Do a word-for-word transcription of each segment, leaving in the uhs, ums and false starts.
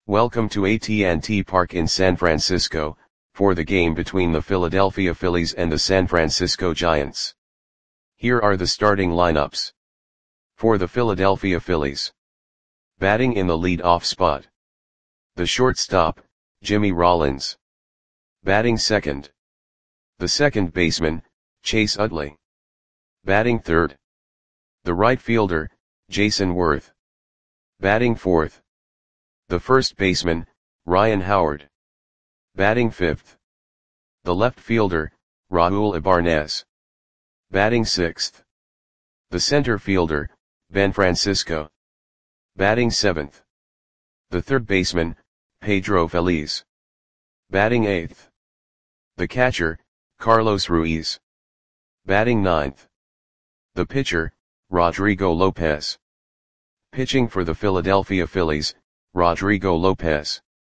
Welcome to A T and T Park in San Francisco, for the game between the Philadelphia Phillies and the San Francisco Giants. Here are the starting lineups. For the Philadelphia Phillies. Batting in the lead-off spot. The shortstop, Jimmy Rollins. Batting second. The second baseman, Chase Utley. Batting third. The right fielder, Jayson Werth. Batting fourth. The first baseman, Ryan Howard. Batting fifth. The left fielder, Raul Ibanez. Batting sixth. The center fielder, Ben Francisco. Batting seventh. The third baseman, Pedro Feliz. Batting eighth. The catcher, Carlos Ruiz. Batting ninth. The pitcher, Rodrigo Lopez. Pitching for the Philadelphia Phillies, Rodrigo Lopez.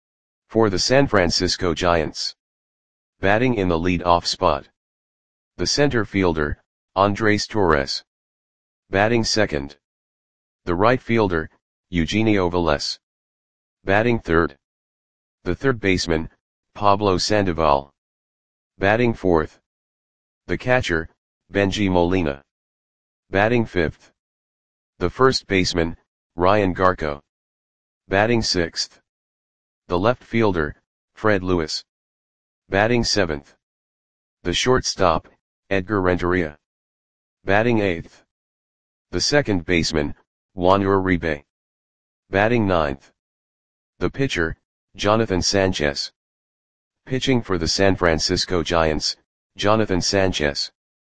For the San Francisco Giants. Batting in the lead-off spot. The center fielder, Andres Torres. Batting second. The right fielder, Eugenio Velez. Batting third. The third baseman, Pablo Sandoval. Batting fourth. The catcher, Bengie Molina. Batting fifth. The first baseman, Ryan Garco. Batting sixth. The left fielder, Fred Lewis. Batting seventh. The shortstop, Edgar Renteria. Batting eighth. The second baseman, Juan Uribe. Batting ninth. The pitcher, Jonathan Sanchez. Pitching for the San Francisco Giants, Jonathan Sanchez.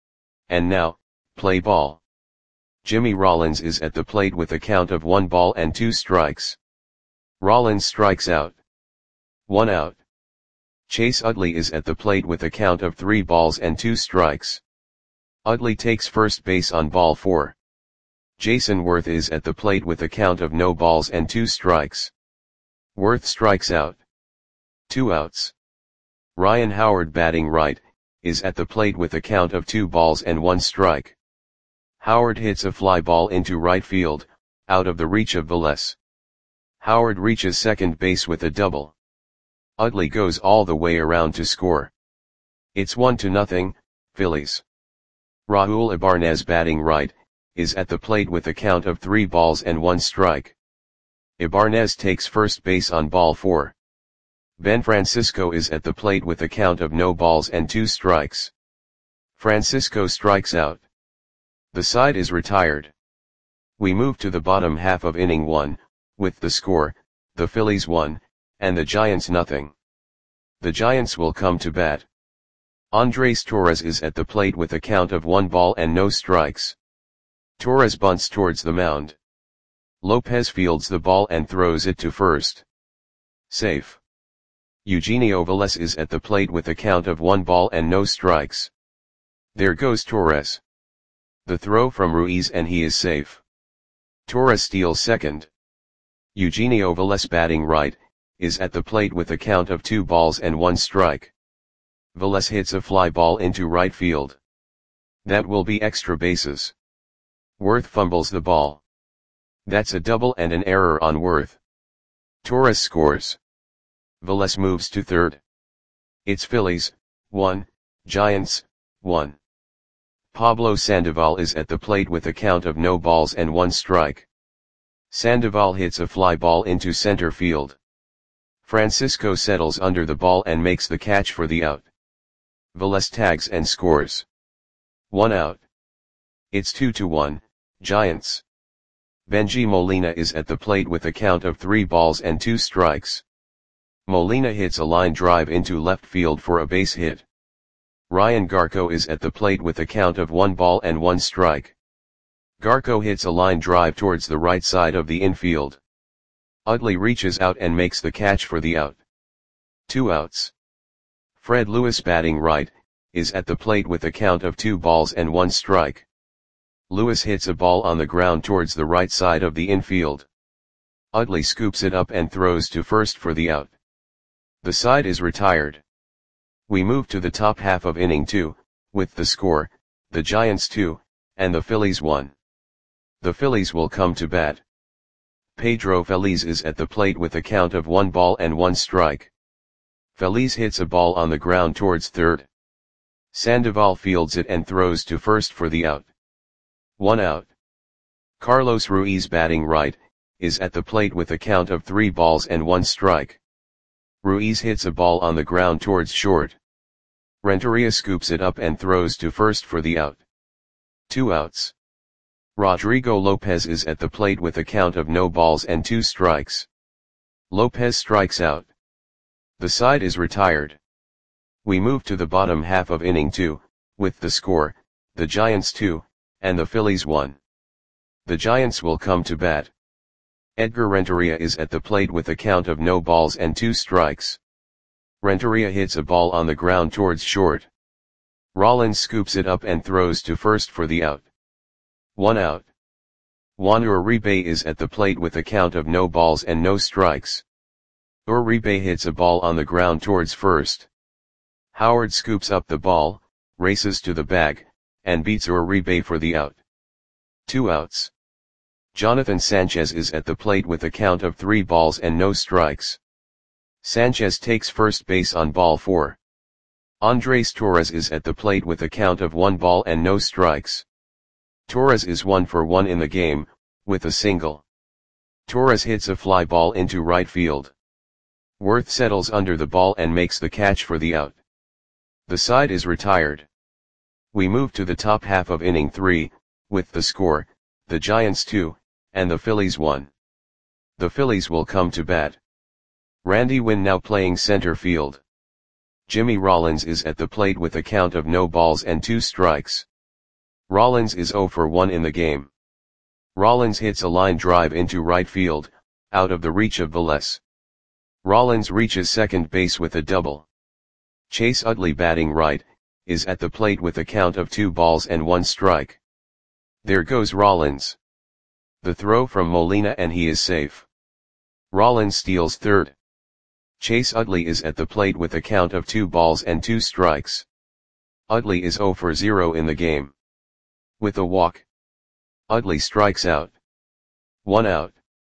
And now, play ball. Jimmy Rollins is at the plate with a count of one ball and two strikes. Rollins strikes out. One out. Chase Utley is at the plate with a count of three balls and two strikes. Utley takes first base on ball four. Jayson Werth is at the plate with a count of no balls and two strikes. Werth strikes out. Two outs. Ryan Howard, batting right, is at the plate with a count of two balls and one strike. Howard hits a fly ball into right field, out of the reach of Velez. Howard reaches second base with a double. Utley goes all the way around to score. It's one to nothing, Phillies. Raul Ibanez, batting right, is at the plate with a count of three balls and one strike. Ibanez takes first base on ball four. Ben Francisco is at the plate with a count of no balls and two strikes. Francisco strikes out. The side is retired. We move to the bottom half of inning one, with the score, the Phillies one, and the Giants nothing. The Giants will come to bat. Andres Torres is at the plate with a count of one ball and no strikes. Torres bunts towards the mound. Lopez fields the ball and throws it to first. Safe. Eugenio Velez is at the plate with a count of one ball and no strikes. There goes Torres. The throw from Ruiz and he is safe. Torres steals second. Eugenio Velez, batting right, is at the plate with a count of two balls and one strike. Velez hits a fly ball into right field. That will be extra bases. Werth fumbles the ball. That's a double and an error on Werth. Torres scores. Velez moves to third. It's Phillies, one, Giants, one. Pablo Sandoval is at the plate with a count of no balls and one strike. Sandoval hits a fly ball into center field. Francisco settles under the ball and makes the catch for the out. Velez tags and scores. One out. It's two to one, Giants. Bengie Molina is at the plate with a count of three balls and two strikes. Molina hits a line drive into left field for a base hit. Ryan Garco is at the plate with a count of one ball and one strike. Garco hits a line drive towards the right side of the infield. Utley reaches out and makes the catch for the out. Two outs. Fred Lewis, batting right, is at the plate with a count of two balls and one strike. Lewis hits a ball on the ground towards the right side of the infield. Utley scoops it up and throws to first for the out. The side is retired. We move to the top half of inning two, with the score, the Giants two, and the Phillies one. The Phillies will come to bat. Pedro Feliz is at the plate with a count of one ball and one strike. Feliz hits a ball on the ground towards third. Sandoval fields it and throws to first for the out. One out. Carlos Ruiz, batting right, is at the plate with a count of three balls and one strike. Ruiz hits a ball on the ground towards short. Renteria scoops it up and throws to first for the out. Two outs. Rodrigo Lopez is at the plate with a count of no balls and two strikes. Lopez strikes out. The side is retired. We move to the bottom half of inning two, with the score, the Giants two, and the Phillies one. The Giants will come to bat. Edgar Renteria is at the plate with a count of no balls and two strikes. Renteria hits a ball on the ground towards short. Rollins scoops it up and throws to first for the out. One out. Juan Uribe is at the plate with a count of no balls and no strikes. Uribe hits a ball on the ground towards first. Howard scoops up the ball, races to the bag, and beats Uribe for the out. Two outs. Jonathan Sanchez is at the plate with a count of three balls and no strikes. Sanchez takes first base on ball four. Andres Torres is at the plate with a count of one ball and no strikes. Torres is one for one in the game, with a single. Torres hits a fly ball into right field. Worth settles under the ball and makes the catch for the out. The side is retired. We move to the top half of inning three, with the score, the Giants two, and the Phillies one. The Phillies will come to bat. Randy Winn now playing center field. Jimmy Rollins is at the plate with a count of no balls and two strikes. Rollins is zero for one in the game. Rollins hits a line drive into right field, out of the reach of Velez. Rollins reaches second base with a double. Chase Utley, batting right, is at the plate with a count of two balls and one strike. There goes Rollins. The throw from Molina and he is safe. Rollins steals third. Chase Utley is at the plate with a count of two balls and two strikes. Utley is zero for zero in the game. With a walk, Utley strikes out. One out.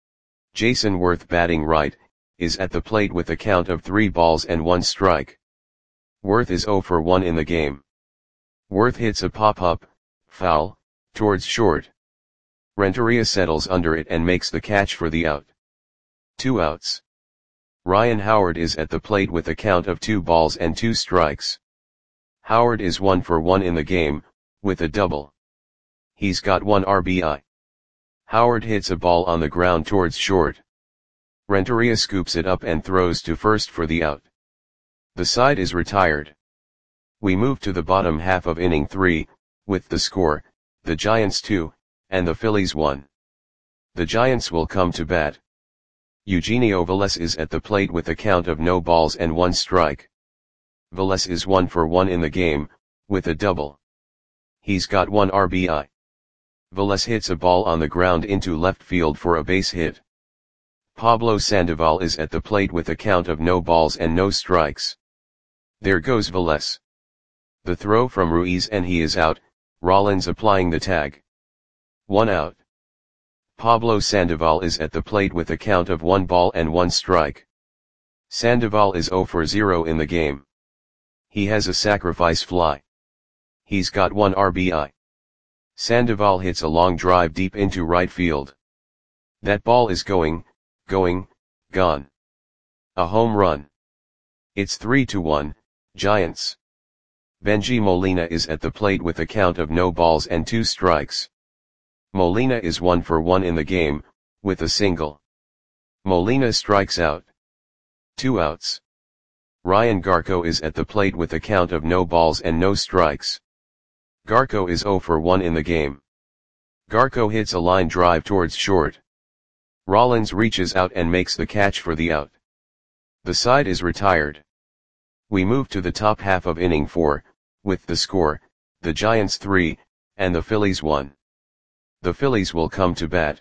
Jason Worth, batting right, is at the plate with a count of three balls and one strike. Worth is zero for one in the game. Worth hits a pop-up, foul, towards short. Renteria settles under it and makes the catch for the out. Two outs. Ryan Howard is at the plate with a count of two balls and two strikes. Howard is one for one in the game, with a double. He's got one R B I. Howard hits a ball on the ground towards short. Renteria scoops it up and throws to first for the out. The side is retired. We move to the bottom half of inning three, with the score, the Giants two, and the Phillies one. The Giants will come to bat. Eugenio Velez is at the plate with a count of no balls and one strike. Velez is one for one in the game, with a double. He's got one R B I. Velez hits a ball on the ground into left field for a base hit. Pablo Sandoval is at the plate with a count of no balls and no strikes. There goes Velez. The throw from Ruiz and he is out, Rollins applying the tag. One out. Pablo Sandoval is at the plate with a count of one ball and one strike. Sandoval is zero for zero in the game. He has a sacrifice fly. He's got one R B I. Sandoval hits a long drive deep into right field. That ball is going, going, gone. A home run. It's three to one, Giants. Benji Molina is at the plate with a count of no balls and two strikes. Molina is one for one in the game, with a single. Molina strikes out. Two outs. Ryan Garco is at the plate with a count of no balls and no strikes. Garco is zero for one in the game. Garco hits a line drive towards short. Rollins reaches out and makes the catch for the out. The side is retired. We move to the top half of inning four, with the score, the Giants three, and the Phillies one. The Phillies will come to bat.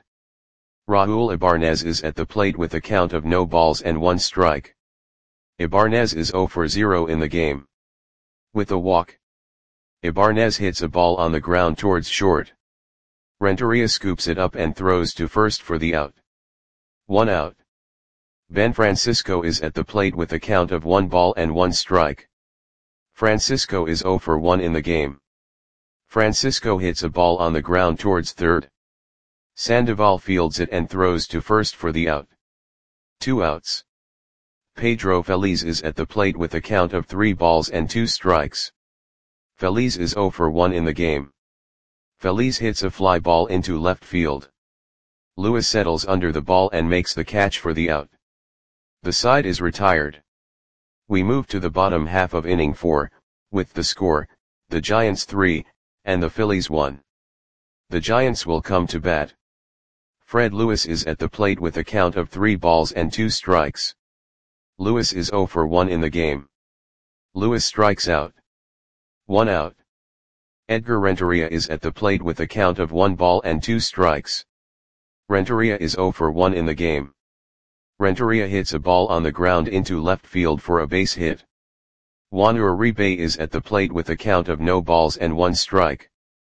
Raul Ibanez is at the plate with a count of no balls and one strike. Ibanez is zero for zero in the game. With a walk, Ibanez hits a ball on the ground towards short. Renteria scoops it up and throws to first for the out. One out. Ben Francisco is at the plate with a count of one ball and one strike. Francisco is zero for one in the game. Francisco hits a ball on the ground towards third. Sandoval fields it and throws to first for the out. Two outs. Pedro Feliz is at the plate with a count of three balls and two strikes. Feliz is zero for one in the game. Feliz hits a fly ball into left field. Lewis settles under the ball and makes the catch for the out. The side is retired. We move to the bottom half of inning four, with the score, the Giants three, and the Phillies one. The Giants will come to bat. Fred Lewis is at the plate with a count of three balls and two strikes. Lewis is zero for one in the game. Lewis strikes out. One out. Edgar Renteria is at the plate with a count of one ball and two strikes. Renteria is zero for one in the game. Renteria hits a ball on the ground into left field for a base hit. Juan Uribe is at the plate with a count of no balls and one strike.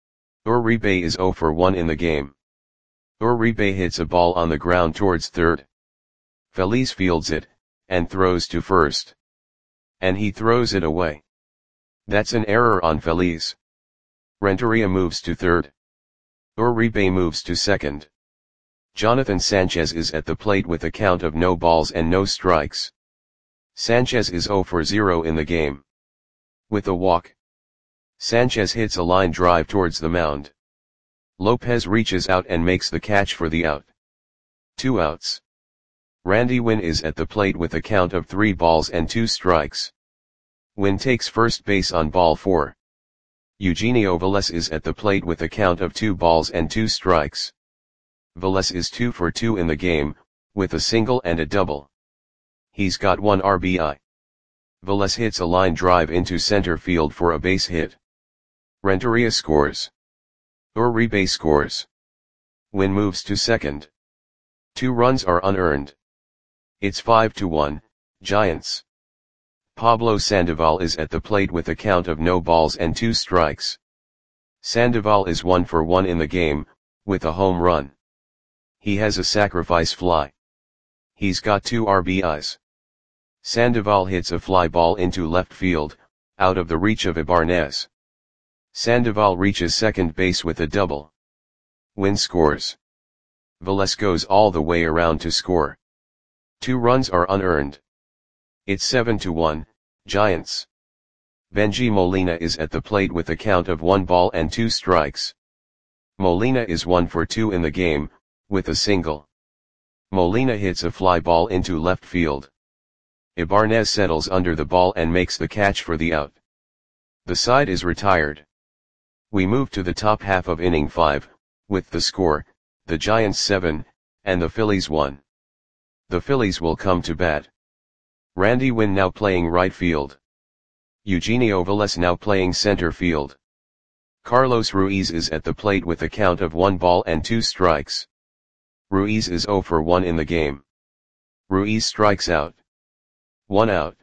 Uribe is zero for one in the game. Uribe hits a ball on the ground towards third. Feliz fields it, and throws to first. And he throws it away. That's an error on Feliz. Renteria moves to third. Uribe moves to second. Jonathan Sanchez is at the plate with a count of no balls and no strikes. Sanchez is zero for zero in the game. With a walk, Sanchez hits a line drive towards the mound. Lopez reaches out and makes the catch for the out. Two outs. Randy Winn is at the plate with a count of three balls and two strikes. Winn takes first base on ball four. Eugenio Velez is at the plate with a count of two balls and two strikes. Velez is two for two in the game, with a single and a double. He's got one R B I. Velez hits a line drive into center field for a base hit. Renteria scores. Uribe scores. Winn moves to second. Two runs are unearned. It's five to one, Giants. Pablo Sandoval is at the plate with a count of no balls and two strikes. Sandoval is one for one in the game, with a home run. He has a sacrifice fly. He's got two R B Is. Sandoval hits a fly ball into left field, out of the reach of Ibanez. Sandoval reaches second base with a double. Winn scores. Velez goes all the way around to score. Two runs are unearned. It's seven to one, Giants. Benji Molina is at the plate with a count of one ball and two strikes. Molina is one for two in the game, with a single. Molina hits a fly ball into left field. Ibanez settles under the ball and makes the catch for the out. The side is retired. We move to the top half of inning five, with the score, the Giants seven, and the Phillies one. The Phillies will come to bat. Randy Winn now playing right field. Eugenio Velez now playing center field. Carlos Ruiz is at the plate with a count of one ball and two strikes. Ruiz is zero for one in the game. Ruiz strikes out. One out.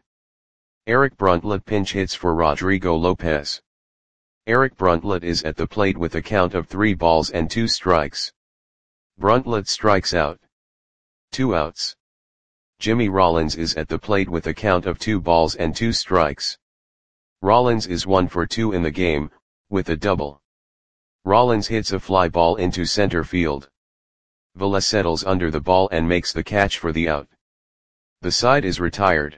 Eric Bruntlett pinch hits for Rodrigo Lopez. Eric Bruntlett is at the plate with a count of three balls and two strikes. Bruntlett strikes out. Two outs. Jimmy Rollins is at the plate with a count of two balls and two strikes. Rollins is one for two in the game, with a double. Rollins hits a fly ball into center field. Velez settles under the ball and makes the catch for the out. The side is retired.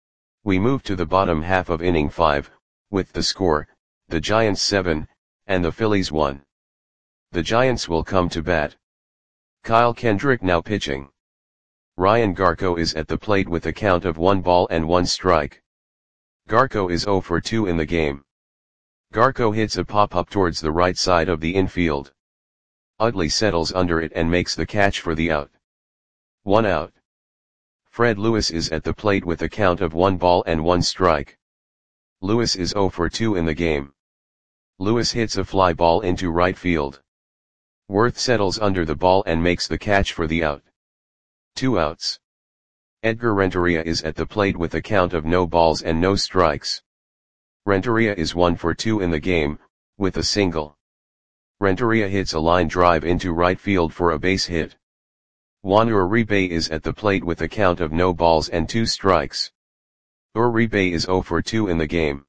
We move to the bottom half of inning five, with the score, the Giants seven, and the Phillies one. The Giants will come to bat. Kyle Kendrick now pitching. Ryan Garco is at the plate with a count of one ball and one strike. Garco is zero for two in the game. Garco hits a pop-up towards the right side of the infield. Utley settles under it and makes the catch for the out. One out. Fred Lewis is at the plate with a count of one ball and one strike. Lewis is zero for two in the game. Lewis hits a fly ball into right field. Worth settles under the ball and makes the catch for the out. Two outs. Edgar Renteria is at the plate with a count of no balls and no strikes. Renteria is one for two in the game, with a single. Renteria hits a line drive into right field for a base hit. Juan Uribe is at the plate with a count of no balls and two strikes. Uribe is zero for two in the game.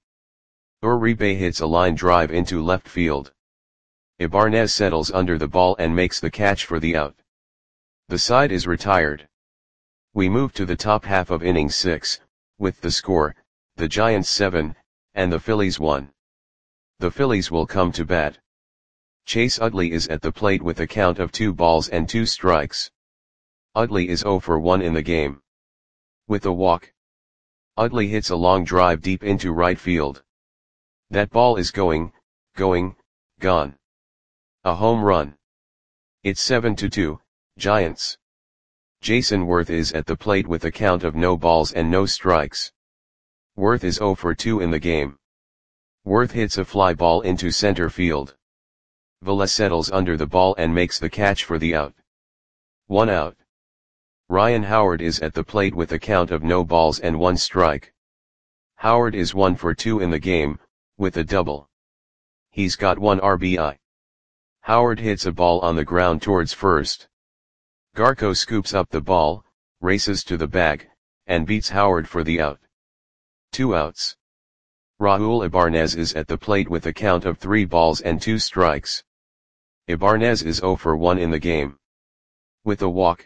Uribe hits a line drive into left field. Ibanez settles under the ball and makes the catch for the out. The side is retired. We move to the top half of inning six, with the score, the Giants seven, and the Phillies one. The Phillies will come to bat. Chase Utley is at the plate with a count of two balls and two strikes. Utley is zero for one in the game. With a walk, Utley hits a long drive deep into right field. That ball is going, going, gone. A home run. It's seven to two, Giants. Jason Worth is at the plate with a count of no balls and no strikes. Worth is zero for two in the game. Worth hits a fly ball into center field. Velez settles under the ball and makes the catch for the out. One out. Ryan Howard is at the plate with a count of no balls and one strike. Howard is one for two in the game, with a double. He's got one R B I. Howard hits a ball on the ground towards first. Garco scoops up the ball, races to the bag, and beats Howard for the out. Two outs. Raul Ibanez is at the plate with a count of three balls and two strikes. Ibanez is zero for one in the game. With a walk,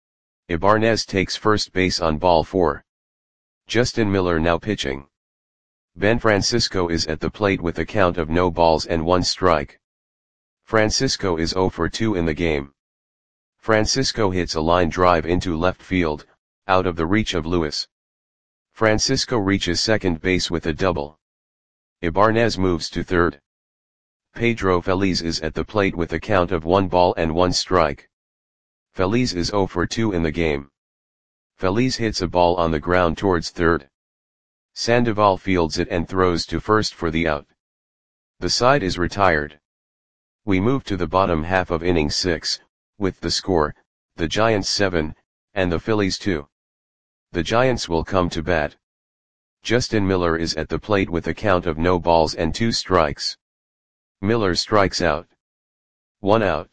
Ibanez takes first base on ball four. Justin Miller now pitching. Ben Francisco is at the plate with a count of no balls and one strike. Francisco is zero for two in the game. Francisco hits a line drive into left field, out of the reach of Lewis. Francisco reaches second base with a double. Ibanez moves to third. Pedro Feliz is at the plate with a count of one ball and one strike. Feliz is zero for two in the game. Feliz hits a ball on the ground towards third. Sandoval fields it and throws to first for the out. The side is retired. We move to the bottom half of inning six, with the score, the Giants seven, and the Phillies two. The Giants will come to bat. Justin Miller is at the plate with a count of no balls and two strikes. Miller strikes out. One out.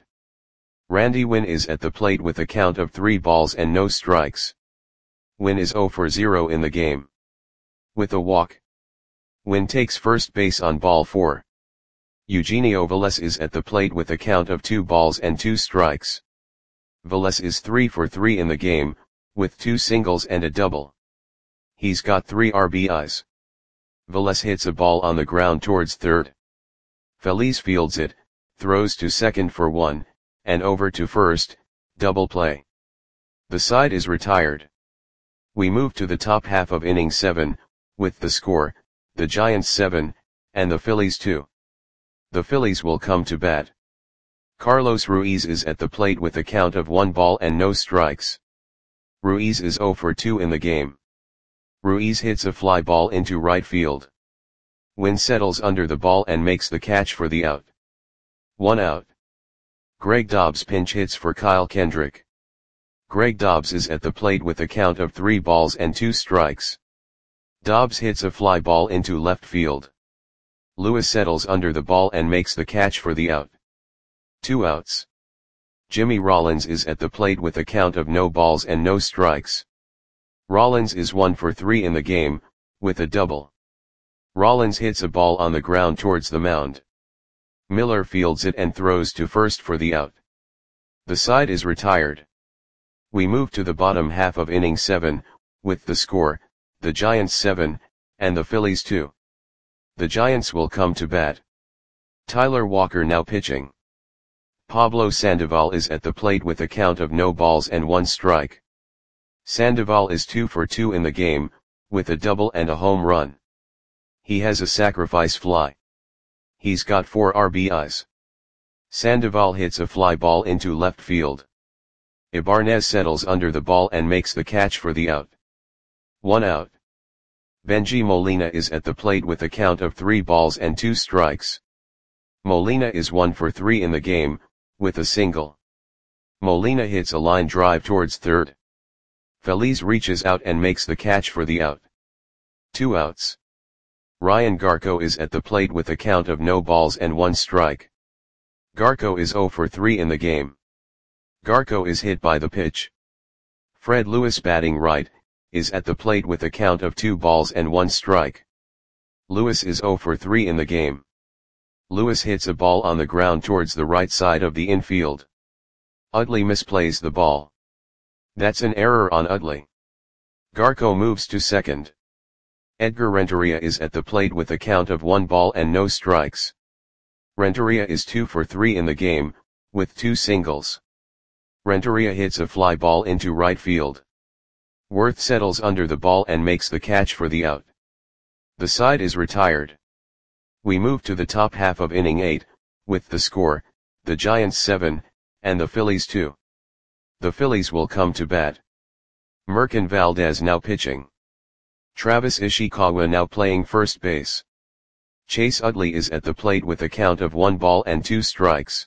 Randy Winn is at the plate with a count of three balls and no strikes. Winn is zero for zero in the game. With a walk, Winn takes first base on ball four. Eugenio Velez is at the plate with a count of two balls and two strikes. Velez is three for three in the game, with two singles and a double. He's got three R B Is. Velez hits a ball on the ground towards third. Feliz fields it, throws to second for one, and over to first, double play. The side is retired. We move to the top half of inning seven, with the score, the Giants seven, and the Phillies two. The Phillies will come to bat. Carlos Ruiz is at the plate with a count of one ball and no strikes. Ruiz is zero for two in the game. Ruiz hits a fly ball into right field. Winn settles under the ball and makes the catch for the out. One out. Greg Dobbs pinch hits for Kyle Kendrick. Greg Dobbs is at the plate with a count of three balls and two strikes. Dobbs hits a fly ball into left field. Lewis settles under the ball and makes the catch for the out. Two outs. Jimmy Rollins is at the plate with a count of no balls and no strikes. Rollins is one for three in the game, with a double. Rollins hits a ball on the ground towards the mound. Miller fields it and throws to first for the out. The side is retired. We move to the bottom half of inning seven, with the score, the Giants seven, and the Phillies two. The Giants will come to bat. Tyler Walker now pitching. Pablo Sandoval is at the plate with a count of no balls and one strike. Sandoval is two for two in the game, with a double and a home run. He has a sacrifice fly. He's got four R B Is. Sandoval hits a fly ball into left field. Ibanez settles under the ball and makes the catch for the out. One out. Benji Molina is at the plate with a count of three balls and two strikes. Molina is one for three in the game, with a single. Molina hits a line drive towards third. Feliz reaches out and makes the catch for the out. Two outs. Ryan Garco is at the plate with a count of no balls and one strike. Garco is zero for three in the game. Garko is hit by the pitch. Fred Lewis, batting right, is at the plate with a count of two balls and one strike. Lewis is zero for three in the game. Lewis hits a ball on the ground towards the right side of the infield. Utley misplays the ball. That's an error on Utley. Garko moves to second. Edgar Renteria is at the plate with a count of one ball and no strikes. Renteria is two for three in the game, with two singles. Renteria hits a fly ball into right field. Worth settles under the ball and makes the catch for the out. The side is retired. We move to the top half of inning eight, with the score, the Giants seven, and the Phillies two. The Phillies will come to bat. Merkin Valdez now pitching. Travis Ishikawa now playing first base. Chase Utley is at the plate with a count of one ball and two strikes.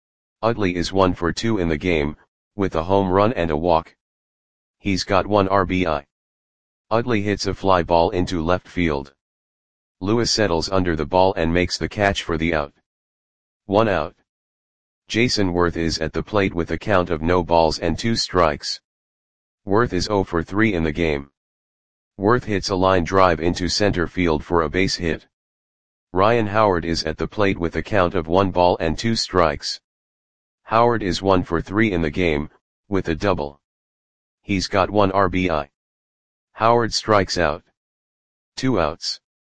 Utley is one for two in the game, with a home run and a walk. He's got one R B I. Utley hits a fly ball into left field. Lewis settles under the ball and makes the catch for the out. One out. Jason Worth is at the plate with a count of no balls and two strikes. Worth is zero for three in the game. Worth hits a line drive into center field for a base hit. Ryan Howard is at the plate with a count of one ball and two strikes. Howard is one for three in the game, with a double. He's got one R B I. Howard strikes out. Two outs.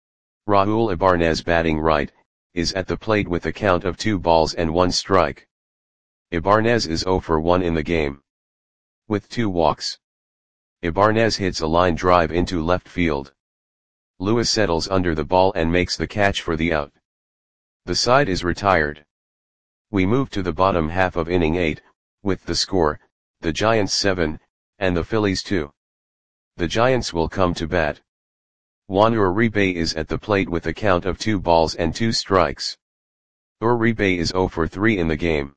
Raul Ibanez, batting right, is at the plate with a count of two balls and one strike. Ibanez is zero for one in the game, with two walks. Ibanez hits a line drive into left field. Lewis settles under the ball and makes the catch for the out. The side is retired. We move to the bottom half of inning eight, with the score, the Giants seven, and the Phillies two. The Giants will come to bat. Juan Uribe is at the plate with a count of two balls and two strikes. Uribe is zero for three in the game.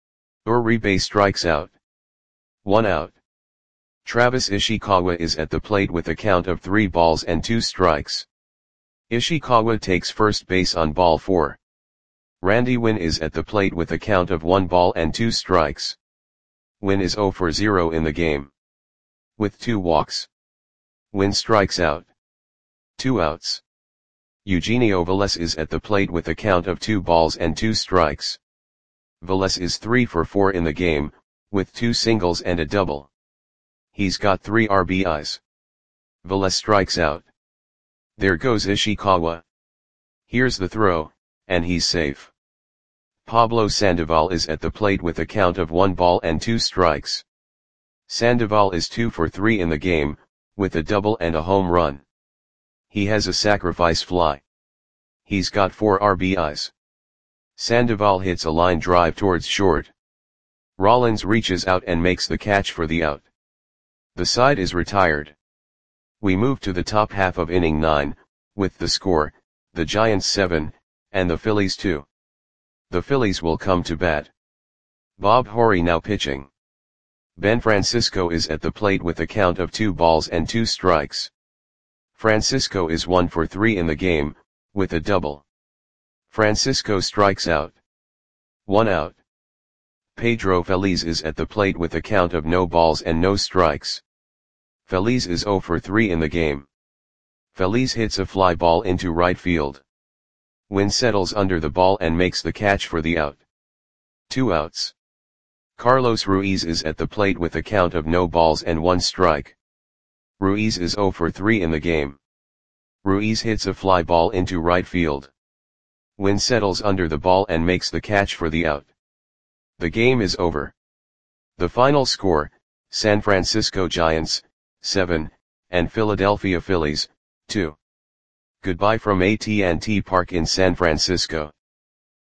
Uribe strikes out. One out. Travis Ishikawa is at the plate with a count of three balls and two strikes. Ishikawa takes first base on ball four. Randy Winn is at the plate with a count of one ball and two strikes. Winn is zero for zero in the game, with two walks. Winn strikes out. Two outs. Eugenio Velez is at the plate with a count of two balls and two strikes. Velez is three for four in the game, with two singles and a double. He's got three R B Is. Velez strikes out. There goes Ishikawa. Here's the throw, and he's safe. Pablo Sandoval is at the plate with a count of one ball and two strikes. Sandoval is two for three in the game, with a double and a home run. He has a sacrifice fly. He's got four R B Is. Sandoval hits a line drive towards short. Rollins reaches out and makes the catch for the out. The side is retired. We move to the top half of inning nine, with the score, the Giants seven, and the Phillies two. The Phillies will come to bat. Bob Horry now pitching. Ben Francisco is at the plate with a count of two balls and two strikes. Francisco is one for three in the game, with a double. Francisco strikes out. One out. Pedro Feliz is at the plate with a count of no balls and no strikes. Feliz is zero for three in the game. Feliz hits a fly ball into right field. Winn settles under the ball and makes the catch for the out. Two outs. Carlos Ruiz is at the plate with a count of no balls and one strike. Ruiz is zero for three in the game. Ruiz hits a fly ball into right field. Winn settles under the ball and makes the catch for the out. The game is over. The final score, San Francisco Giants, seven, and Philadelphia Phillies, two. Goodbye from A T and T Park in San Francisco.